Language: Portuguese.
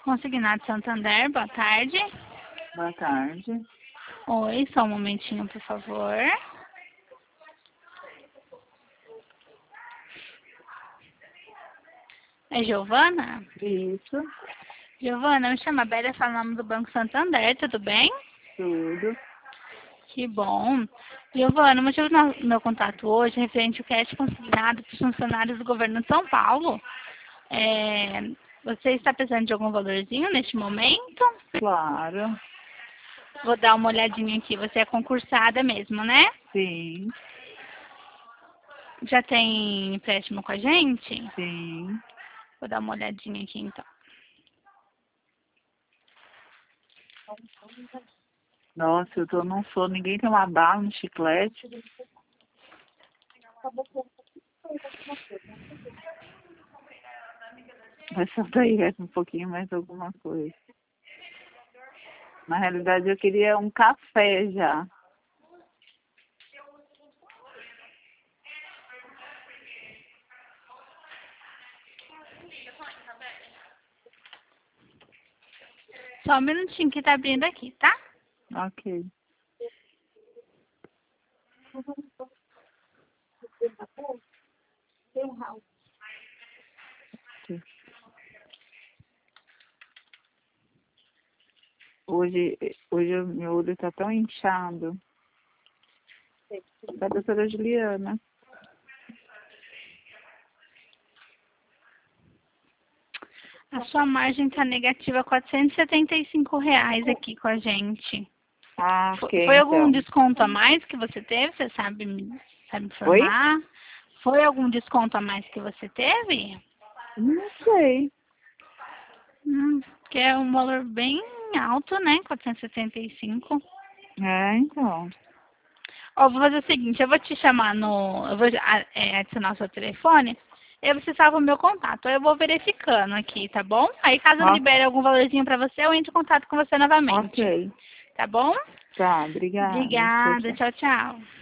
Consignado Santander, boa tarde. Boa tarde. Oi, só um momentinho, por favor. É Giovana? Isso, Giovana, me chama Bélia, falo o nome do Banco Santander, tudo bem? tudo. Que bom. Giovana, o motivo do meu contato hoje é referente ao crédito consignado para os funcionários do governo de São Paulo. Você está precisando de algum valorzinho neste momento? Claro, Vou dar uma olhadinha aqui. Você é concursada mesmo, né? sim, Já tem empréstimo com a gente? sim. Vou dar uma olhadinha aqui então. Nossa, eu tô num sono, ninguém tem uma bala, um chiclete. Mas só daí resta um pouquinho mais alguma coisa. Na realidade, eu queria um café já. Só um minutinho que tá abrindo aqui, tá? Ok. Hoje o meu olho tá tão inchado. Da doutora Juliana. A sua margem tá negativa, R$ 475 aqui com a gente. Ah, ok, Foi algum então. desconto a mais que você teve? Você sabe me Oi? informar? Foi algum desconto a mais que você teve? Não sei. Que é um valor bem alto, né? 475. Então. Ó, vou fazer o seguinte, eu vou te chamar no... Eu vou adicionar o seu telefone. E aí você salva o meu contato. Aí eu vou verificando aqui, tá bom? Aí caso eu Ó, libere algum valorzinho pra você, eu entro em contato com você novamente. ok. Tá bom? Tá, obrigada. Tchau, Obrigada. tchau. Tchau, tchau.